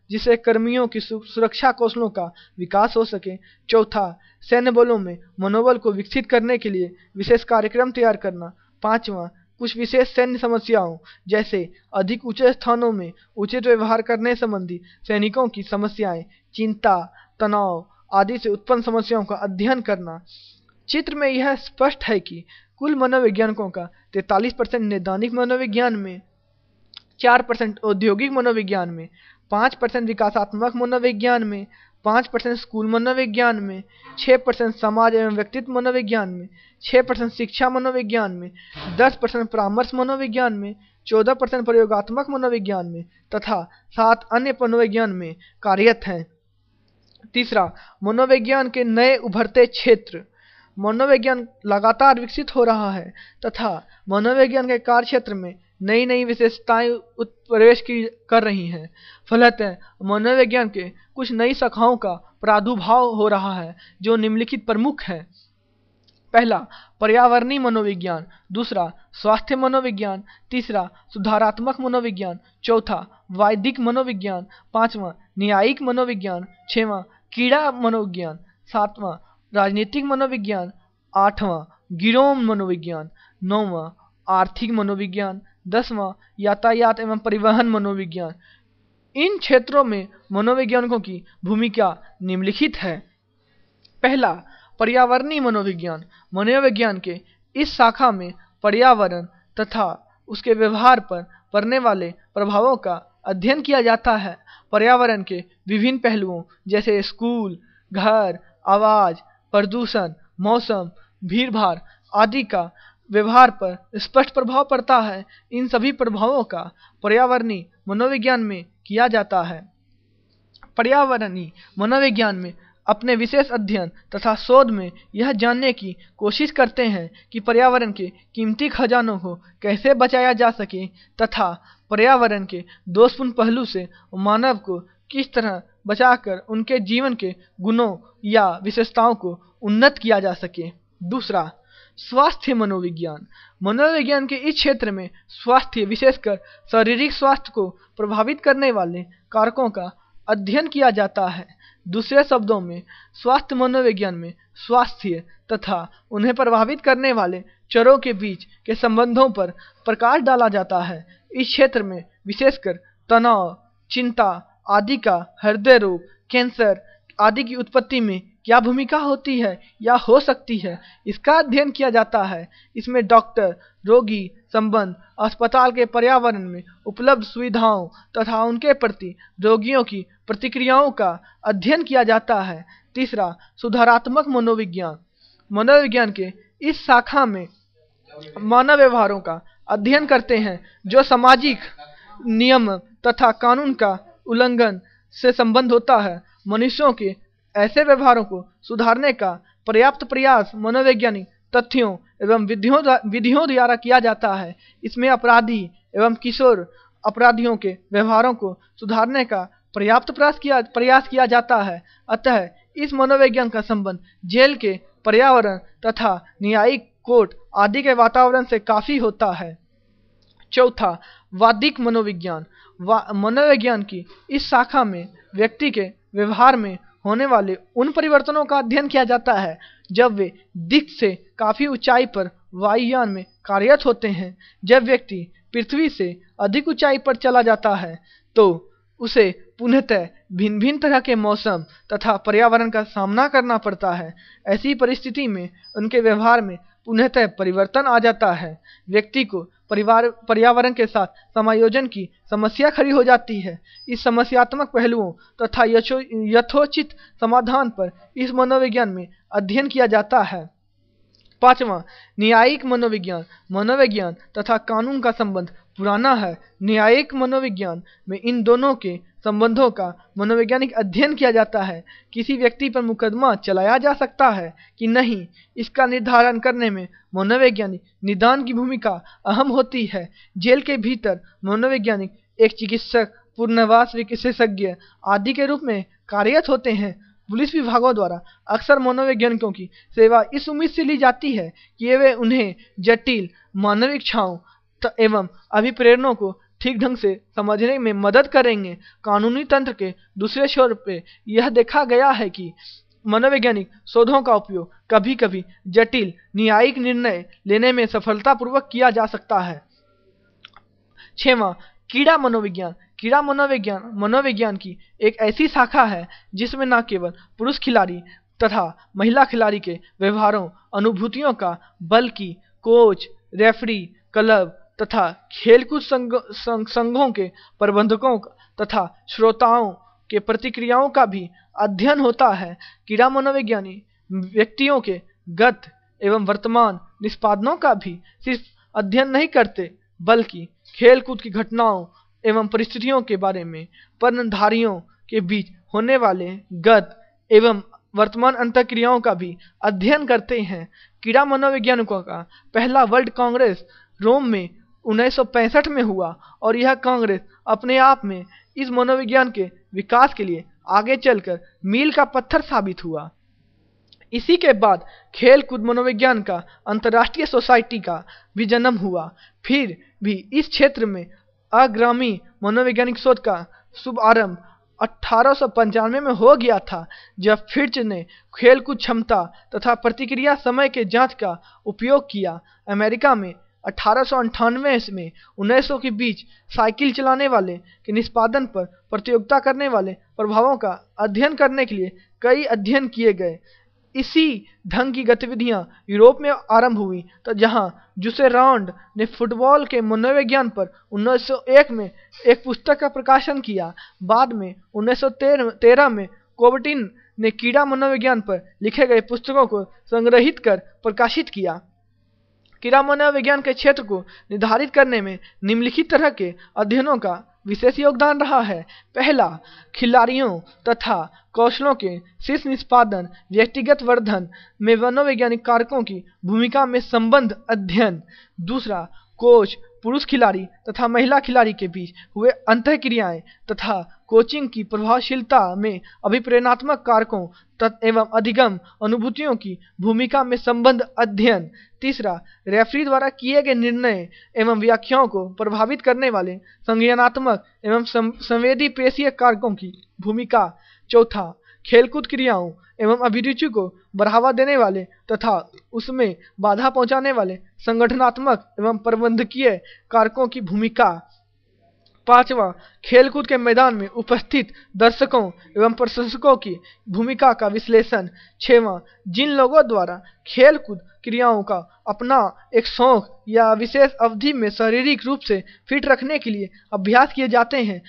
जिससे कर्मियों की सु, सुरक्षा कौशलों का विकास हो सके। चौथा, सैन्य बलों में मनोबल को विकसित करने के लिए विशेष कार्यक्रम तैयार करना। पांचवा, कुछ विशेष सैन्य समस्याओं जैसे अधिक ऊंचे स्थानों में उचित व्यवहार करने संबंधी सैनिकों की समस्याएं, चिंता, तनाव आदि से उत्पन्न समस्याओं का अध्ययन करना। चित्र में यह स्पष्ट है कि कुल मनोवैज्ञानिकों का तैंतालीस परसेंट नैदानिक मनोविज्ञान में, चार परसेंट औद्योगिक मनोविज्ञान में, पाँच परसेंट विकासात्मक मनोविज्ञान में, पाँच परसेंट स्कूल मनोविज्ञान में, छः परसेंट समाज एवं व्यक्तित्व मनोविज्ञान में, छः परसेंट शिक्षा मनोविज्ञान में, दस परसेंट परामर्श मनोविज्ञान में, चौदह परसेंट प्रयोगात्मक मनोविज्ञान में तथा सात अन्य मनोविज्ञान में कार्यरत हैं। तीसरा, मनोविज्ञान के नए उभरते क्षेत्र। मनोविज्ञान लगातार विकसित हो रहा है तथा मनोविज्ञान के कार्य क्षेत्र में नई नई विशेषताएं प्रवेश की कर रही हैं। फलतः मनोविज्ञान के कुछ नई शाखाओं का प्रादुर्भाव हो रहा है जो निम्नलिखित प्रमुख हैं। पहला, पर्यावरणीय मनोविज्ञान। दूसरा, स्वास्थ्य मनोविज्ञान। तीसरा, सुधारात्मक मनोविज्ञान। चौथा, वैदिक मनोविज्ञान। पांचवा, न्यायिक मनोविज्ञान। छठवां, क्रीड़ा मनोविज्ञान। सातवां, राजनीतिक मनोविज्ञान। आठवां, गिरोह मनोविज्ञान। नौवां, आर्थिक मनोविज्ञान। दसवां, यातायात एवं परिवहन मनोविज्ञान। इन क्षेत्रों में मनोवैज्ञानिकों की भूमिका निम्नलिखित है। पहला, पर्यावरणीय मनोविज्ञान। मनोविज्ञान के इस शाखा में पर्यावरण तथा उसके व्यवहार पर पड़ने वाले प्रभावों का अध्ययन किया जाता है। पर्यावरण के विभिन्न पहलुओं जैसे स्कूल, घर, आवाज, प्रदूषण, मौसम, भीड़-भाड़ आदि का व्यवहार पर स्पष्ट प्रभाव पड़ता है। इन सभी प्रभावों का पर्यावरणीय मनोविज्ञान में किया जाता है। पर्यावरणीय मनोविज्ञान में अपने विशेष अध्ययन तथा शोध में यह जानने की कोशिश करते हैं कि पर्यावरण के कीमती खजानों को कैसे बचाया जा सके तथा पर्यावरण के दोषपूर्ण पहलू से मानव को किस तरह बचाकर उनके जीवन के गुणों या विशेषताओं को उन्नत किया जा सके। दूसरा, स्वास्थ्य मनोविज्ञान। मनोविज्ञान के इस क्षेत्र में स्वास्थ्य, विशेषकर शारीरिक स्वास्थ्य को प्रभावित करने वाले कारकों का अध्ययन किया जाता है। दूसरे शब्दों में, स्वास्थ्य मनोविज्ञान में स्वास्थ्य तथा उन्हें प्रभावित करने वाले चरों के बीच के संबंधों पर प्रकाश डाला जाता है। इस क्षेत्र में विशेषकर तनाव, चिंता आदि का हृदय रोग, कैंसर आदि की उत्पत्ति में क्या भूमिका होती है या हो सकती है, इसका अध्ययन किया जाता है। इसमें डॉक्टर, रोगी संबंध, अस्पताल के पर्यावरण में उपलब्ध सुविधाओं तथा उनके प्रति रोगियों की प्रतिक्रियाओं का अध्ययन किया जाता है। तीसरा, सुधारात्मक मनोविज्ञान। मनोविज्ञान के इस शाखा में मानव व्यवहारों का अध्ययन करते हैं जो सामाजिक नियम तथा कानून का उल्लंघन से संबंध होता है। मनुष्यों के ऐसे व्यवहारों को सुधारने का पर्याप्त प्रयास मनोवैज्ञानिक तथ्यों एवं विधियों विधियों द्वारा किया जाता है। इसमें अपराधी एवं किशोर अपराधियों के व्यवहारों को सुधारने का पर्याप्त प्रयास किया प्रयास किया जाता है। अतः इस मनोविज्ञान का संबंध जेल के पर्यावरण तथा न्यायिक कोर्ट आदि के वातावरण से काफी होता है। चौथा, वैदिक मनोविज्ञान। मनोविज्ञान की इस शाखा में व्यक्ति के व्यवहार में होने वाले उन परिवर्तनों का अध्ययन किया जाता है जब वे दिक् से काफी ऊंचाई पर वायुयान में कार्यरत होते हैं। जब व्यक्ति पृथ्वी से अधिक ऊंचाई पर चला जाता है तो उसे पुनः भिन्न भिन्न तरह के मौसम तथा पर्यावरण का सामना करना पड़ता है। ऐसी परिस्थिति में उनके व्यवहार में पुनः परिवर्तन आ जाता है। व्यक्ति को परिवार पर्यावरण के साथ समायोजन की समस्या खड़ी हो जाती है। इस समस्यात्मक पहलुओं तथा यथोचित समाधान पर इस मनोविज्ञान में अध्ययन किया जाता है। पांचवा, न्यायिक मनोविज्ञान। मनोविज्ञान तथा कानून का संबंध पुराना है। न्यायिक मनोविज्ञान में इन दोनों के संबंधों का मनोवैज्ञानिक अध्ययन किया जाता है। किसी व्यक्ति पर मुकदमा चलाया जा सकता है कि नहीं, इसका निर्धारण करने में मनोवैज्ञानिक निदान की भूमिका अहम होती है। जेल के भीतर मनोवैज्ञानिक एक चिकित्सक, पुनर्वास विशेषज्ञ आदि के रूप में कार्यरत होते हैं। पुलिस विभागों द्वारा अक्सर मनोवैज्ञानिकों की सेवा इस उम्मीद से ली जाती है कि वे उन्हें जटिल मानविक इच्छाओं एवं अभिप्रेरणों को ठीक ढंग से समझने में मदद करेंगे। कानूनी तंत्र के दूसरे छोर पे यह देखा गया है कि मनोवैज्ञानिक शोधों का उपयोग कभी कभी जटिल न्यायिक निर्णय लेने में सफलतापूर्वक किया जा सकता है। छठवां, कीड़ा मनोविज्ञान। कीड़ा मनोविज्ञान मनोविज्ञान की एक ऐसी शाखा है जिसमें न केवल पुरुष खिलाड़ी तथा महिला खिलाड़ी के व्यवहारों अनुभूतियों का, बल्कि कोच, रेफरी, क्लब तथा खेलकूद संघ, संघ, संघों के प्रबंधकों तथा श्रोताओं के प्रतिक्रियाओं का भी अध्ययन होता है। कीड़ा मनोविज्ञानी व्यक्तियों के गत एवं वर्तमान निष्पादनों का भी सिर्फ अध्ययन नहीं करते, बल्कि खेलकूद की घटनाओं एवं परिस्थितियों के बारे में पर्णधारियों के बीच होने वाले गत एवं वर्तमान अंतःक्रियाओं का भी अध्ययन करते हैं। कीड़ा मनोवैज्ञानिकों का पहला वर्ल्ड कांग्रेस रोम में उन्नीस सौ पैंसठ में हुआ और यह कांग्रेस अपने आप में इस मनोविज्ञान के विकास के लिए आगे चलकर मील का पत्थर साबित हुआ। इसी के बाद खेल कूद मनोविज्ञान का अंतर्राष्ट्रीय सोसाइटी का भी जन्म हुआ। फिर भी इस क्षेत्र में अग्रामी मनोवैज्ञानिक शोध का शुभारंभ अठारह सौ पंचानवे में हो गया था, जब फिट्ज ने खेलकूद क्षमता तथा प्रतिक्रिया समय के जांच का उपयोग किया। अमेरिका में अठारह सौ अंठानवे में उन्नीस सौ के बीच साइकिल चलाने वाले के निष्पादन पर प्रतियोगिता करने वाले प्रभावों का अध्ययन करने के लिए कई अध्ययन किए गए। इसी ढंग की गतिविधियां यूरोप में आरंभ हुई, तो जहां जुसेरांड ने फुटबॉल के मनोविज्ञान पर उन्नीस सौ एक में एक पुस्तक का प्रकाशन किया। बाद में उन्नीस सौ तेरह में कोबर्टिन ने कीड़ा मनोविज्ञान पर लिखे गए पुस्तकों को संग्रहित कर प्रकाशित किया। कीड़ा मनोविज्ञान के क्षेत्र को निर्धारित करने में निम्नलिखित तरह के अध्ययनों का विशेष योगदान रहा है। पहला, खिलाड़ियों तथा कौशलों के शीर्ष निष्पादन व्यक्तिगत वर्धन में मनोवैज्ञानिक कारकों की भूमिका में संबंध अध्ययन। दूसरा, कोच पुरुष खिलाड़ी तथा महिला खिलाड़ी के बीच हुए अंतःक्रियाएं तथा कोचिंग की प्रभावशीलता में अभिप्रेरणात्मक कारकों एवं अधिगम अनुभूतियों की भूमिका में संबंध अध्ययन। तीसरा, रेफरी द्वारा किए गए निर्णय एवं व्याख्याओं को प्रभावित करने वाले संज्ञानात्मक एवं संवेदी पेशीय कारकों की भूमिका। चौथा, खेलकूद क्रियाओं एवं अभिरुचि को बढ़ावा देने वाले तथा उसमें बाधा पहुंचाने वाले संगठनात्मक एवं प्रबंधकीय कारकों की भूमिका। पांचवा, खेलकूद के मैदान में उपस्थित दर्शकों एवं प्रशंसकों की भूमिका का विश्लेषण। छठवां, जिन लोगों द्वारा खेलकूद क्रियाओं का अपना एक शौक या विशेष अवधि में शारीरिक रूप से फिट रखने के लिए अभ्यास किए जाते हैं,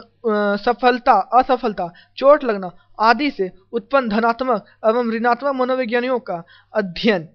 सफलता, असफलता, चोट लगना आदि से उत्पन्न धनात्मक एवं ऋणात्मक मनोविज्ञानियों का अध्ययन।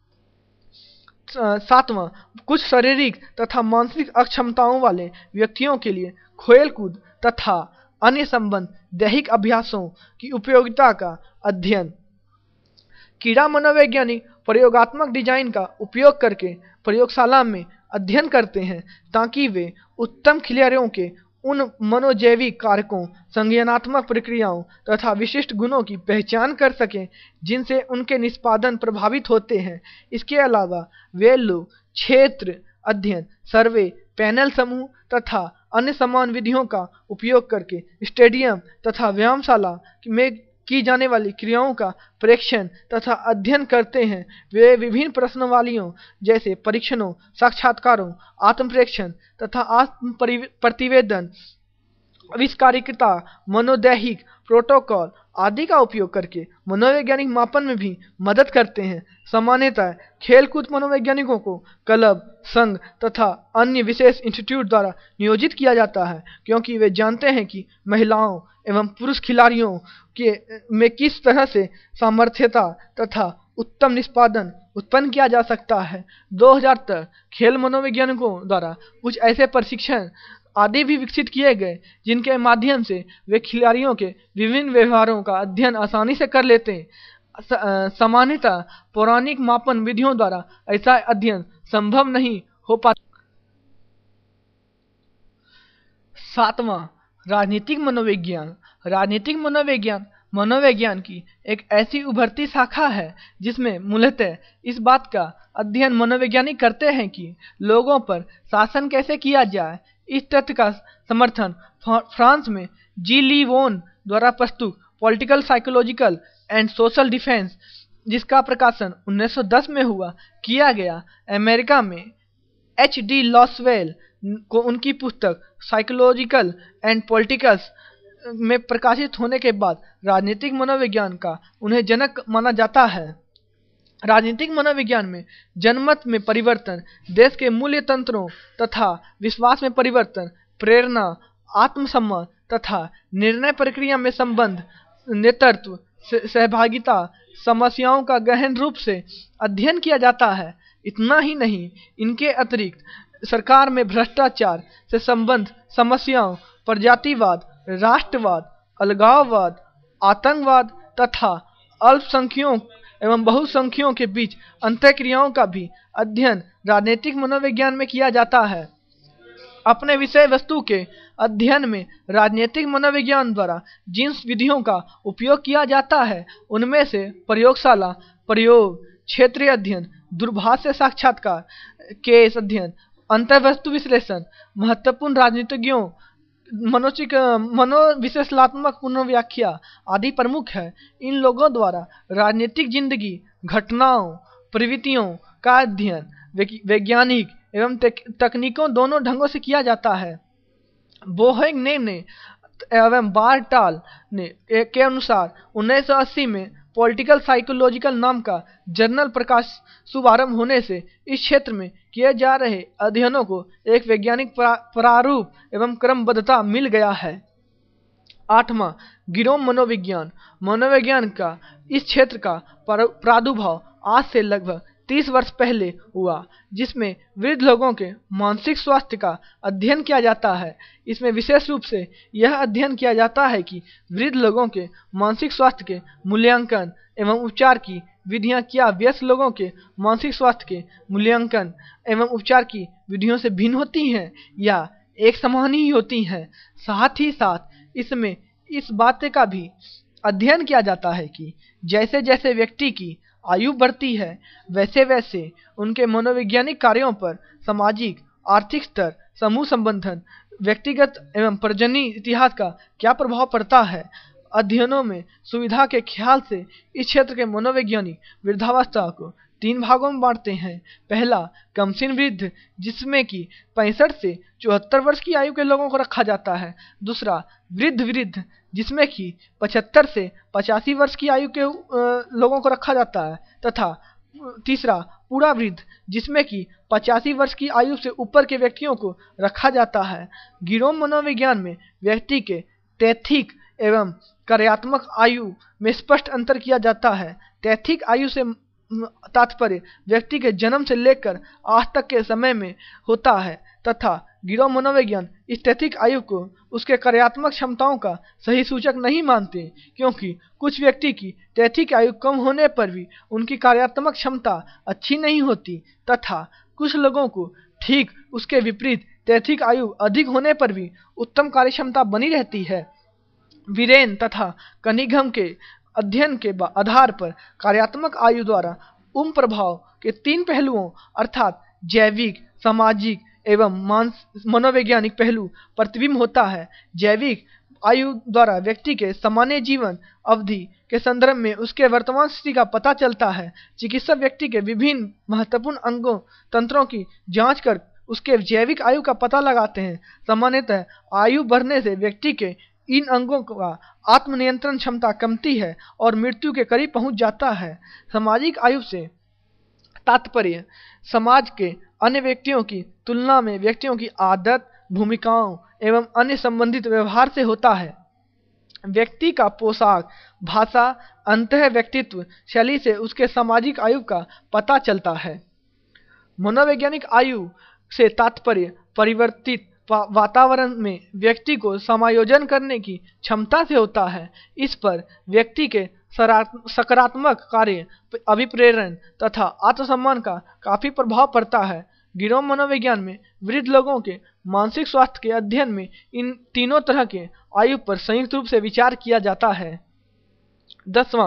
सातवां, कुछ शारीरिक तथा मानसिक अक्षमताओं वाले व्यक्तियों के लिए खेलकूद तथा अन्य संबंध दैहिक अभ्यासों की उपयोगिता का अध्ययन। कीड़ा मनोवैज्ञानिक प्रयोगात्मक डिजाइन का उपयोग करके प्रयोगशाला में अध्ययन करते हैं ताकि वे उत्तम खिलाड़ियों के उन मनोजैविक कारकों, संज्ञानात्मक प्रक्रियाओं तथा विशिष्ट गुणों की पहचान कर सकें जिनसे उनके निष्पादन प्रभावित होते हैं। इसके अलावा वे लोग क्षेत्र अध्ययन, सर्वे, पैनल समूह तथा अन्य समान विधियों का उपयोग करके स्टेडियम तथा व्यायामशाला में की जाने वाली क्रियाओं का प्रेक्षण तथा अध्ययन करते हैं। वे विभिन्न प्रश्नावलियों जैसे परीक्षणों, साक्षात्कारों, आत्मप्रेक्षण तथा आत्म प्रतिवेदन, आविष्कारिकता, मनोदैहिक प्रोटोकॉल आदि का उपयोग करके मनोवैज्ञानिक मापन में भी मदद करते हैं। सामान्यतः खेलकूद मनोवैज्ञानिकों को क्लब, संघ तथा अन्य विशेष इंस्टीट्यूट द्वारा नियोजित किया जाता है, क्योंकि वे जानते हैं कि महिलाओं एवं पुरुष खिलाड़ियों के में किस तरह से सामर्थ्यता तथा उत्तम निष्पादन उत्पन्न किया जा सकता है। दो हज़ार तक खेल मनोवैज्ञानिकों द्वारा कुछ ऐसे प्रशिक्षण आदि भी विकसित किए गए जिनके माध्यम से वे खिलाड़ियों के विभिन्न व्यवहारों का अध्ययन आसानी से कर लेते हैं। सामान्यतः पौराणिक मापन विधियों द्वारा ऐसा अध्ययन संभव नहीं हो पाता। सातवां, राजनीतिक मनोविज्ञान। राजनीतिक मनोविज्ञान मनोविज्ञान की एक ऐसी उभरती शाखा है जिसमें मूलतः इस बात का अध्ययन मनोवैज्ञानिक करते हैं कि लोगों पर शासन कैसे किया जाए। इस तथ्य का समर्थन फ्रांस में जी ली वोन द्वारा प्रस्तुत political psychological and social defence, जिसका प्रकाशन उन्नीस सौ दस में हुआ, किया गया। अमेरिका में एच डी लॉसवेल को उनकी पुस्तक साइकोलॉजिकल एंड पॉलिटिकल्स में प्रकाशित होने के बाद राजनीतिक मनोविज्ञान का उन्हें जनक माना जाता है। राजनीतिक मनोविज्ञान में जनमत में परिवर्तन, देश के मूल्य तंत्रों तथा विश्वास में परिवर्तन, प्रेरणा, आत्मसम्मान तथा निर्णय प्रक्रिया में संबंध, नेतृत्व, सहभागिता, समस्याओं का गहन रूप से अध्ययन किया जाता है। इतना ही नहीं, इनके अतिरिक्त सरकार में भ्रष्टाचार से संबंध समस्याओं, प्रजातिवाद, राष्ट्रवाद, अलगाववाद, आतंकवाद तथा अल्पसंख्यकों एवं बहुसंख्यकों के बीच अंतःक्रियाओं का भी अध्ययन राजनीतिक मनोविज्ञान में किया जाता है। अपने विषय वस्तु के अध्ययन में राजनीतिक मनोविज्ञान द्वारा जिन विधियों का उपयोग किया जाता है उनमें से प्रयोगशाला प्रयोग, क्षेत्रीय अध्ययन, दूरभाष साक्षात्कार, केस अध्ययन, अंतर्वस्तु विश्लेषण, महत्वपूर्ण राजनीतिज्ञों, मनोचिक मनोविश्लेषणात्मक पुनर्व्याख्या आदि प्रमुख है। इन लोगों द्वारा राजनीतिक जिंदगी, घटनाओं, प्रवृत्तियों का अध्ययन वैज्ञानिक एवं तकनीकों दोनों ढंगों से किया जाता है। बोहेगने ने एवं बार्टाल ने के अनुसार उन्नीस सौ अस्सी में पॉलिटिकल साइकोलॉजिकल नाम का जर्नल प्रकाश शुभारंभ होने से इस क्षेत्र में किए जा रहे अध्ययनों को एक वैज्ञानिक प्रारूप एवं क्रमबद्धता मिल गया है। आठवां, गिरोम मनोविज्ञान। मनोविज्ञान का इस क्षेत्र का प्रादुर्भाव आज से लगभग तीस वर्ष पहले हुआ, जिसमें वृद्ध लोगों के मानसिक स्वास्थ्य का अध्ययन किया जाता है। इसमें विशेष रूप से यह अध्ययन किया जाता है कि वृद्ध लोगों के मानसिक स्वास्थ्य के मूल्यांकन एवं उपचार की विधियां क्या वयस्क लोगों के मानसिक स्वास्थ्य के मूल्यांकन एवं उपचार की विधियों से भिन्न होती हैं या एक समान ही होती हैं। साथ ही साथ इसमें इस बात का भी अध्ययन किया जाता है कि जैसे जैसे व्यक्ति की आयु बढ़ती है वैसे वैसे उनके मनोवैज्ञानिक कार्यों पर सामाजिक, आर्थिक स्तर, समूह संबंधन, व्यक्तिगत एवं प्रजननी इतिहास का क्या प्रभाव पड़ता है। अध्ययनों में सुविधा के ख्याल से इस क्षेत्र के मनोवैज्ञानिक वृद्धावस्था को तीन भागों में बांटते हैं। पहला, कमसीन वृद्ध, जिसमें कि पैंसठ से चौहत्तर वर्ष की आयु के लोगों को रखा जाता है। दूसरा, वृद्ध वृद्ध, जिसमें कि पचहत्तर से पचासी वर्ष की आयु के लोगों को रखा जाता है। तथा तीसरा, पूरा वृद्ध, जिसमें कि पचासी वर्ष की आयु से ऊपर के व्यक्तियों को रखा जाता है। गिरोम मनोविज्ञान में व्यक्ति के तैथिक एवं कार्यात्मक आयु में स्पष्ट अंतर किया जाता है। तैथिक आयु से तात्पर्य व्यक्ति के जन्म से लेकर आज तक के समय में होता है तथा गिरोम मनोविज्ञान इस तैथिक आयु को उसके कार्यात्मक क्षमताओं का सही सूचक नहीं मानते, क्योंकि कुछ व्यक्ति की तैथिक आयु कम होने पर भी उनकी कार्यात्मक क्षमता अच्छी नहीं होती तथा कुछ लोगों को ठीक उसके विपरीत तैथिक आयु अधिक होने पर भी उत्तम कार्य क्षमता बनी रहती है। वीरेन तथा कनिघम के अध्ययन के आधार पर कार्यात्मक आयु द्वारा उम प्रभाव के तीन पहलुओं अर्थात जैविक, सामाजिक एवं मनोवैज्ञानिक पहलू प्रतिबिंब होता है। जैविक आयु द्वारा व्यक्ति के सामान्य जीवन अवधि के संदर्भ में उसके वर्तमान स्थिति का पता चलता है। चिकित्सक व्यक्ति के विभिन्न महत्वपूर्ण अंगों तंत्रों की जांच कर उसके जैविक आयु का पता लगाते हैं। सामान्यतः आयु बढ़ने से व्यक्ति के इन अंगों का आत्मनियंत्रण क्षमता कमती है और मृत्यु के करीब पहुंच जाता है। सामाजिक आयु से तात्पर्य समाज के अन्य व्यक्तियों की तुलना में व्यक्तियों की आदत, भूमिकाओं एवं अन्य संबंधित व्यवहार से होता है। व्यक्ति का पोशाक, भाषा, अंतः व्यक्तित्व शैली से उसके सामाजिक आयु का पता चलता है। मनोवैज्ञानिक आयु से तात्पर्य परिवर्तित वातावरण में व्यक्ति को समायोजन करने की क्षमता से होता है। इस पर व्यक्ति के सकारात्मक कार्य, अभिप्रेरण तथा आत्मसम्मान का काफी प्रभाव पड़ता है। गिरोम मनोविज्ञान में वृद्ध लोगों के मानसिक स्वास्थ्य के अध्ययन में इन तीनों तरह के आयु पर संयुक्त रूप से विचार किया जाता है। दसवां,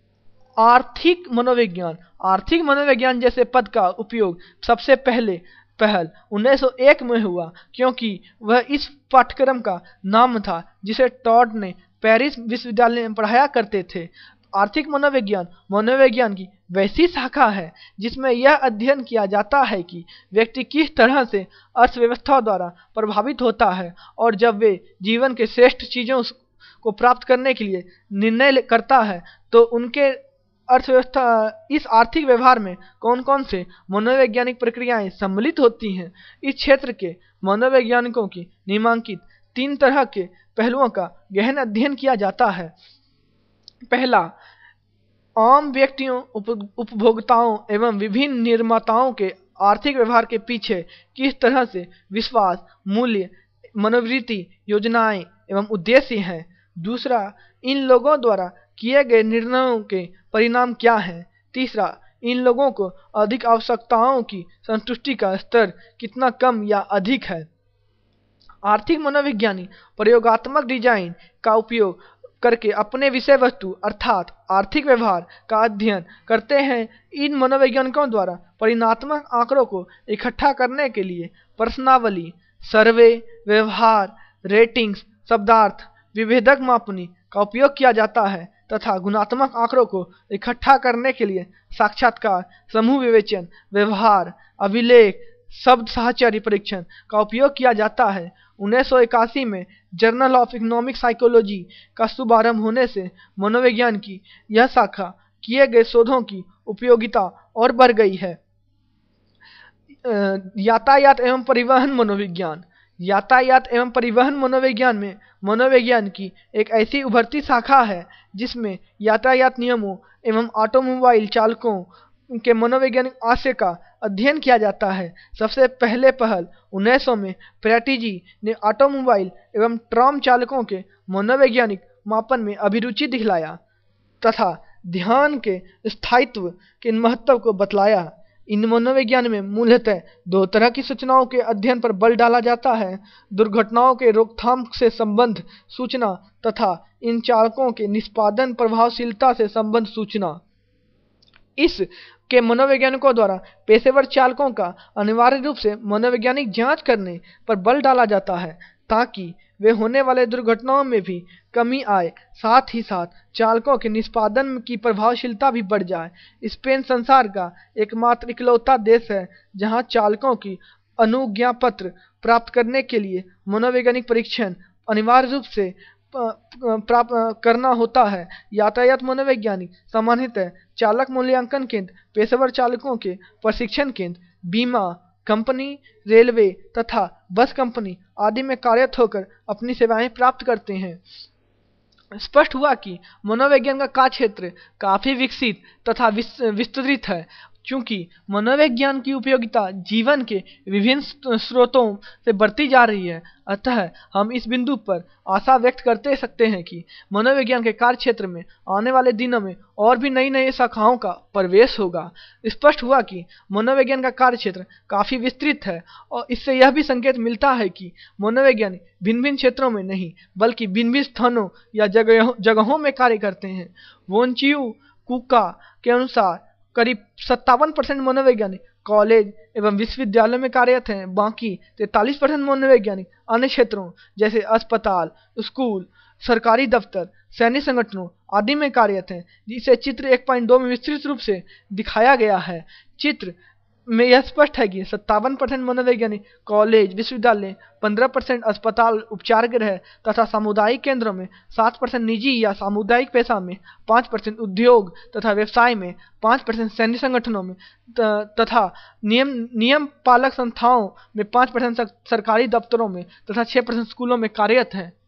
आर्थिक मनोविज्ञान। आर्थिक मनोविज्ञान जैसे पद का उपयोग सबसे पहले पहल उन्नीस सौ एक में हुआ, क्योंकि वह इस पाठ्यक्रम का नाम था जिसे टॉड ने पेरिस विश्वविद्यालय में पढ़ाया करते थे। आर्थिक मनोविज्ञान मनोविज्ञान की वैसी शाखा है जिसमें यह अध्ययन किया जाता है कि व्यक्ति किस तरह से अर्थव्यवस्था द्वारा प्रभावित होता है, और जब वे जीवन के श्रेष्ठ चीज़ों को प्राप्त करने के लिए निर्णय करता है तो उनके अर्थव्यवस्था इस आर्थिक व्यवहार में कौन कौन से मनोवैज्ञानिक प्रक्रियाएं सम्मिलित होती हैं। इस क्षेत्र के मनोवैज्ञानिकों की निम्नलिखित तीन तरह के पहलुओं का गहन अध्ययन किया जाता है। पहला, आम व्यक्तियों, उपभोक्ताओं एवं विभिन्न निर्माताओं के आर्थिक व्यवहार के पीछे किस तरह से विश्वास, मूल्य, मनोवृत्ति, योजनाएं एवं उद्देश्य हैं। दूसरा, इन लोगों द्वारा किए गए निर्णयों के परिणाम क्या हैं। तीसरा, इन लोगों को अधिक आवश्यकताओं की संतुष्टि का स्तर कितना कम या अधिक है। आर्थिक मनोविज्ञानी प्रयोगात्मक डिजाइन का उपयोग करके अपने विषय वस्तु अर्थात आर्थिक व्यवहार का अध्ययन करते हैं। इन मनोवैज्ञानिकों द्वारा परिणात्मक आंकड़ों को इकट्ठा करने के लिए प्रश्नावली, सर्वे, व्यवहार, रेटिंग्स, शब्दार्थ, विभेदक मापनी का उपयोग किया जाता है तथा गुणात्मक आंकड़ों को इकट्ठा करने के लिए साक्षात्कार, समूह विवेचन, व्यवहार, अभिलेख, शब्द साहचर्य परीक्षण का उपयोग किया जाता है। उन्नीस सौ इक्यासी में जर्नल ऑफ इकोनॉमिक साइकोलॉजी का शुभारंभ होने से मनोविज्ञान की यह शाखा किए गए शोधों की उपयोगिता और बढ़ गई है। यातायात एवं परिवहन मनोविज्ञान यातायात एवं परिवहन मनोविज्ञान में मनोविज्ञान की एक ऐसी उभरती शाखा है जिसमें यातायात नियमों एवं ऑटोमोबाइल चालकों के मनोवैज्ञानिक आशय का अध्ययन किया जाता है। सबसे पहले पहल उन्नीस सौ में प्रेटी जी ने ऑटोमोबाइल एवं ट्राम चालकों के मनोवैज्ञानिक मापन में अभिरुचि दिखलाया तथा ध्यान के स्थायित्व के महत्व को बतलाया। इन मनोविज्ञान में मूलतः दो तरह की सूचनाओं के अध्ययन पर बल डाला जाता है: दुर्घटनाओं के रोकथाम से संबंध सूचना तथा इन चालकों के निष्पादन प्रभावशीलता से संबंध सूचना। इस के मनोवैज्ञानिकों द्वारा पेशेवर चालकों का अनिवार्य रूप से मनोवैज्ञानिक जांच करने पर बल डाला जाता है ताकि वे होने वाले दुर्घटनाओं में भी कमी आए, साथ ही साथ चालकों के निष्पादन की प्रभावशीलता भी बढ़ जाए। स्पेन संसार का एकमात्र इकलौता देश है जहां चालकों की अनुज्ञा पत्र प्राप्त करने के लिए मनोवैज्ञानिक परीक्षण अनिवार्य रूप से प्राप्त करना होता है। यातायात मनोवैज्ञानिक सामान्यतः चालक मूल्यांकन केंद्र, पेशेवर चालकों के प्रशिक्षण केंद्र, बीमा कंपनी, रेलवे तथा बस कंपनी आदि में कार्यरत होकर अपनी सेवाएं प्राप्त करते हैं। स्पष्ट हुआ कि मनोविज्ञान का कार्य क्षेत्र काफी विकसित तथा विस्तृत है। चूंकि मनोविज्ञान की उपयोगिता जीवन के विभिन्न स्रोतों से बढ़ती जा रही है, अतः हम इस बिंदु पर आशा व्यक्त करते सकते हैं कि मनोविज्ञान के कार्य क्षेत्र में आने वाले दिनों में और भी नई नई शाखाओं का प्रवेश होगा। स्पष्ट हुआ कि मनोविज्ञान का कार्य क्षेत्र काफी विस्तृत है और इससे यह भी संकेत मिलता है कि मनोवैज्ञानिक भिन्न भिन्न क्षेत्रों में नहीं बल्कि भिन्न भिन्न स्थानों या जगह जगहों में कार्य करते हैं। वोंचियू कुका के अनुसार करीब सत्तावन परसेंट मनोवैज्ञानिक कॉलेज एवं विश्वविद्यालयों में कार्यरत हैं, बाकी तैंतालीस परसेंट मनोवैज्ञानिक अन्य क्षेत्रों जैसे अस्पताल, स्कूल, सरकारी दफ्तर, सैन्य संगठनों आदि में कार्यरत हैं, जिसे चित्र एक पॉइंट दो में विस्तृत रूप से दिखाया गया है। चित्र में यह स्पष्ट है कि सत्तावन परसेंट मनोवैज्ञानिक कॉलेज, विश्वविद्यालय, पंद्रह परसेंट अस्पताल, उपचार गृह तथा सामुदायिक केंद्रों में, सात परसेंट निजी या सामुदायिक पेशा में, पाँच परसेंट उद्योग तथा व्यवसाय में, पाँच परसेंट सैन्य संगठनों में तथा नियम नियम पालक संस्थाओं में, पाँच परसेंट सरकारी दफ्तरों में तथा छः परसेंट स्कूलों में कार्यरत हैं।